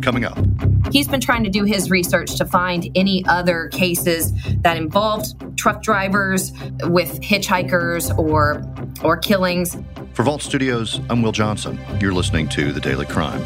coming up. He's been trying to do his research to find any other cases that involved truck drivers with hitchhikers or killings. For Vault Studios, I'm Will Johnson. You're listening to The Daily Crime.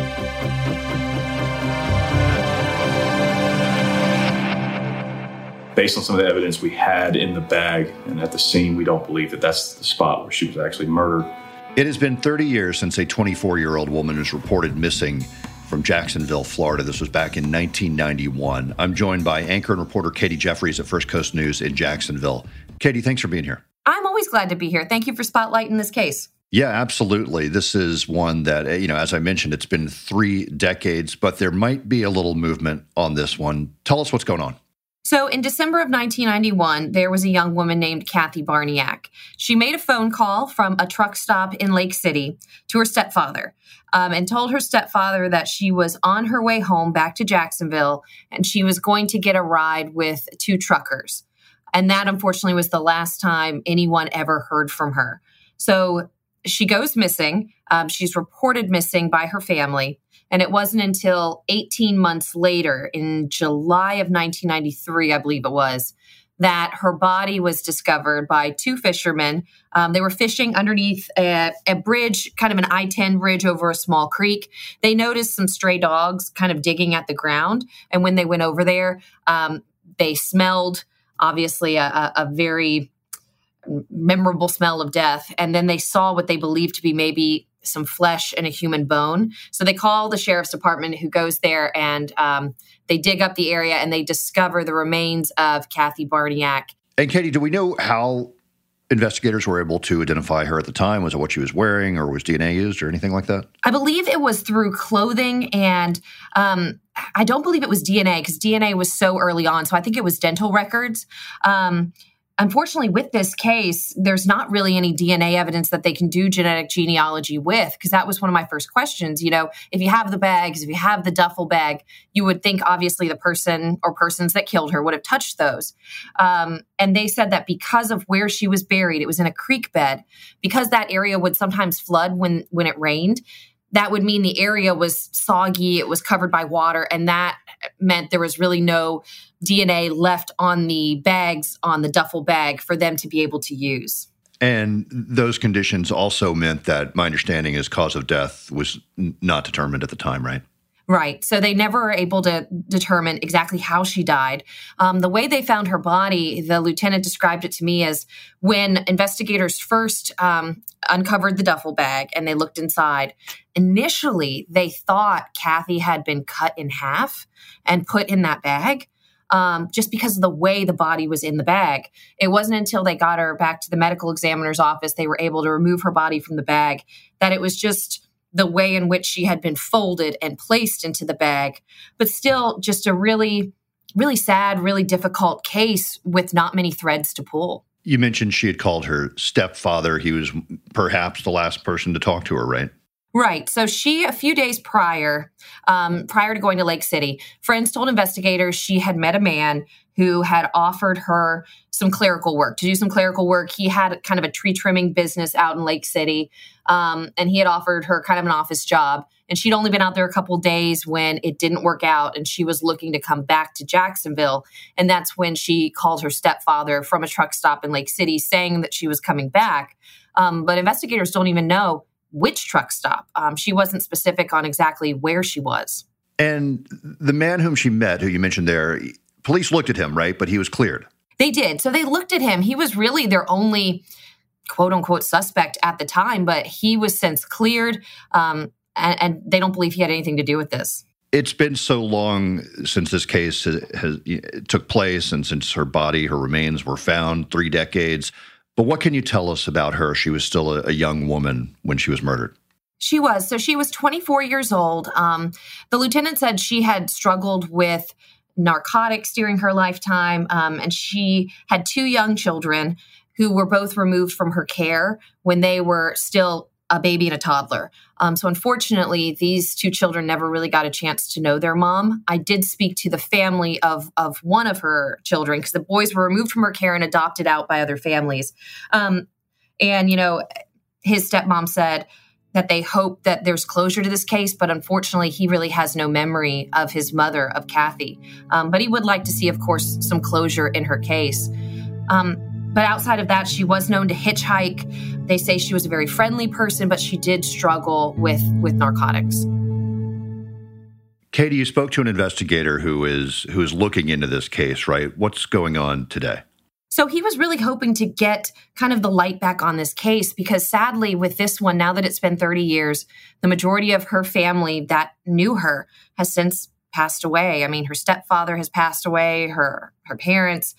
Based on some of the evidence we had in the bag and at the scene, we don't believe that that's the spot where she was actually murdered. It has been 30 years since a 24-year-old woman was reported missing from Jacksonville, Florida. This was back in 1991. I'm joined by anchor and reporter Katie Jeffries at First Coast News in Jacksonville. Katie, thanks for being here. I'm always glad to be here. Thank you for spotlighting this case. Yeah, absolutely. This is one that, as I mentioned, it's been 3 decades, but there might be a little movement on this one. Tell us what's going on. So in December of 1991, there was a young woman named Kathy Barniak. She made a phone call from a truck stop in Lake City to her stepfather and told her stepfather that she was on her way home back to Jacksonville and she was going to get a ride with 2 truckers. And that, unfortunately, was the last time anyone ever heard from her. So she goes missing. She's reported missing by her family. And it wasn't until 18 months later, in July of 1993, I believe it was, that her body was discovered by 2 fishermen. They were fishing underneath a bridge, kind of an I-10 bridge over a small creek. They noticed some stray dogs kind of digging at the ground. And when they went over there, they smelled, obviously, a very memorable smell of death. And then they saw what they believed to be maybe some flesh and a human bone. So they call the sheriff's department, who goes there, and they dig up the area and they discover the remains of Kathy Barniak. And Katie, do we know how investigators were able to identify her at the time? Was it what she was wearing, or was DNA used or anything like that? I believe it was through clothing, and I don't believe it was DNA because DNA was so early on. So I think it was dental records. Unfortunately, with this case, there's not really any DNA evidence that they can do genetic genealogy with, because that was one of my first questions. If you have the bags, if you have the duffel bag, you would think obviously the person or persons that killed her would have touched those. And they said that because of where she was buried, it was in a creek bed, because that area would sometimes flood when it rained. That would mean the area was soggy, it was covered by water, and that meant there was really no DNA left on the bags, on the duffel bag, for them to be able to use. And those conditions also meant that, my understanding is, cause of death was not determined at the time, right? Right. So they never were able to determine exactly how she died. The way they found her body, the lieutenant described it to me as when investigators first uncovered the duffel bag and they looked inside. Initially, they thought Kathy had been cut in half and put in that bag. Just because of the way the body was in the bag. It wasn't until they got her back to the medical examiner's office, they were able to remove her body from the bag, that it was just the way in which she had been folded and placed into the bag. But still, just a really, really sad, really difficult case with not many threads to pull. You mentioned she had called her stepfather. He was perhaps the last person to talk to her, right? Right. So she, a few days prior to going to Lake City, friends told investigators she had met a man who had offered her some clerical work, to do some clerical work. He had kind of a tree trimming business out in Lake City, and he had offered her kind of an office job. And she'd only been out there a couple of days when it didn't work out, and she was looking to come back to Jacksonville. And that's when she called her stepfather from a truck stop in Lake City saying that she was coming back. But investigators don't even know which truck stop. She wasn't specific on exactly where she was. And the man whom she met, who you mentioned there, police looked at him, right? But he was cleared. They did. So they looked at him. He was really their only quote unquote suspect at the time, but he was since cleared. And they don't believe he had anything to do with this. It's been so long since this case took place and since her remains were found, 3 decades. But what can you tell us about her? She was still a young woman when she was murdered. She was. So she was 24 years old. The lieutenant said she had struggled with narcotics during her lifetime, and she had 2 young children who were both removed from her care when they were still a baby and a toddler. So unfortunately, these 2 children never really got a chance to know their mom. I did speak to the family of one of her children because the boys were removed from her care and adopted out by other families. And, his stepmom said, that they hope that there's closure to this case, but unfortunately, he really has no memory of his mother, of Kathy. But he would like to see, of course, some closure in her case. But outside of that, she was known to hitchhike. They say she was a very friendly person, but she did struggle with narcotics. Katie, you spoke to an investigator who is looking into this case, right? What's going on today? So he was really hoping to get kind of the light back on this case because sadly with this one, now that it's been 30 years, the majority of her family that knew her has since passed away. I mean, her stepfather has passed away, her parents.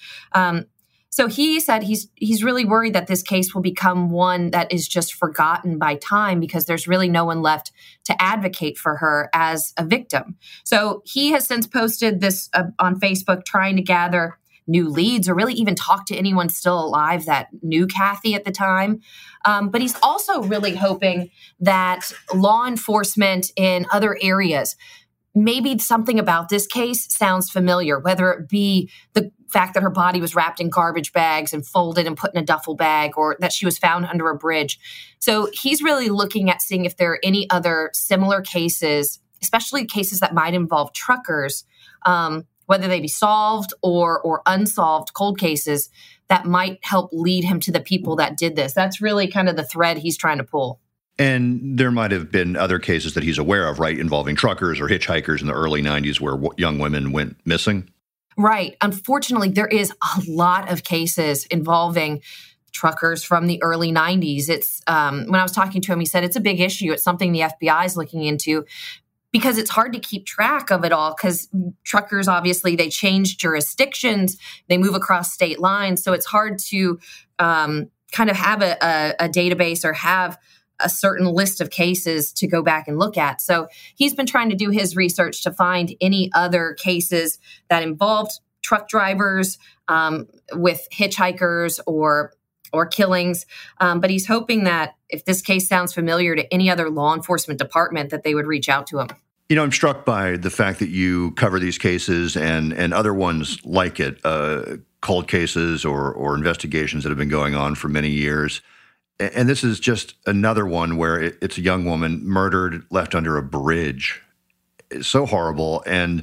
So he said he's really worried that this case will become one that is just forgotten by time because there's really no one left to advocate for her as a victim. So he has since posted this on Facebook trying to gather new leads or really even talk to anyone still alive that knew Kathy at the time. But he's also really hoping that law enforcement in other areas, maybe something about this case sounds familiar, whether it be the fact that her body was wrapped in garbage bags and folded and put in a duffel bag, or that she was found under a bridge. So he's really looking at seeing if there are any other similar cases, especially cases that might involve truckers, whether they be solved or unsolved cold cases that might help lead him to the people that did this. That's really kind of the thread he's trying to pull. And there might have been other cases that he's aware of, right, involving truckers or hitchhikers in the early 90s where young women went missing? Right. Unfortunately, there is a lot of cases involving truckers from the early 90s. It's when I was talking to him, he said it's a big issue. It's something the FBI is looking into because it's hard to keep track of it all because truckers, obviously, they change jurisdictions. They move across state lines. So it's hard to kind of have a database or have a certain list of cases to go back and look at. So he's been trying to do his research to find any other cases that involved truck drivers with hitchhikers or killings. But he's hoping that if this case sounds familiar to any other law enforcement department, that they would reach out to him. You know, I'm struck by the fact that you cover these cases and other ones like it, cold cases or investigations that have been going on for many years. And this is just another one where it's a young woman murdered, left under a bridge. It's so horrible. And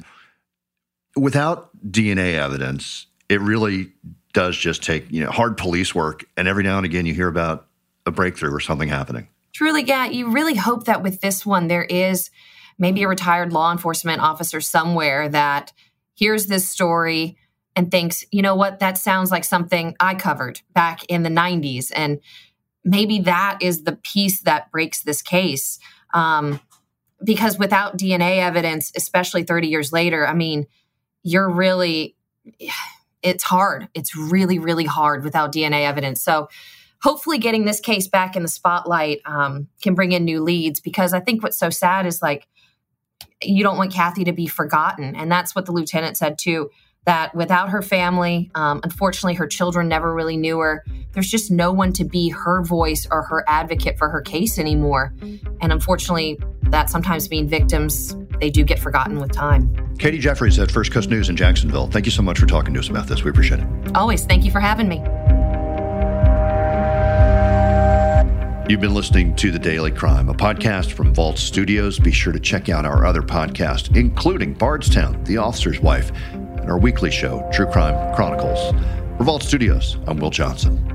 without DNA evidence, it really does just take, hard police work. And every now and again, you hear about a breakthrough or something happening. Truly, yeah. You really hope that with this one, there is maybe a retired law enforcement officer somewhere that hears this story and thinks, you know what, that sounds like something I covered back in the 90s. And maybe that is the piece that breaks this case. Because without DNA evidence, especially 30 years later, I mean, it's hard. It's really, really hard without DNA evidence. So hopefully getting this case back in the spotlight can bring in new leads, because I think what's so sad is you don't want Kathy to be forgotten. And that's what the lieutenant said too, that without her family, unfortunately, her children never really knew her. There's just no one to be her voice or her advocate for her case anymore. And unfortunately, that sometimes means victims, they do get forgotten with time. Katie Jeffries at First Coast News in Jacksonville. Thank you so much for talking to us about this. We appreciate it. Always. Thank you for having me. You've been listening to The Daily Crime, a podcast from Vault Studios. Be sure to check out our other podcasts, including Bardstown, The Officer's Wife, and our weekly show, True Crime Chronicles. For Vault Studios, I'm Will Johnson.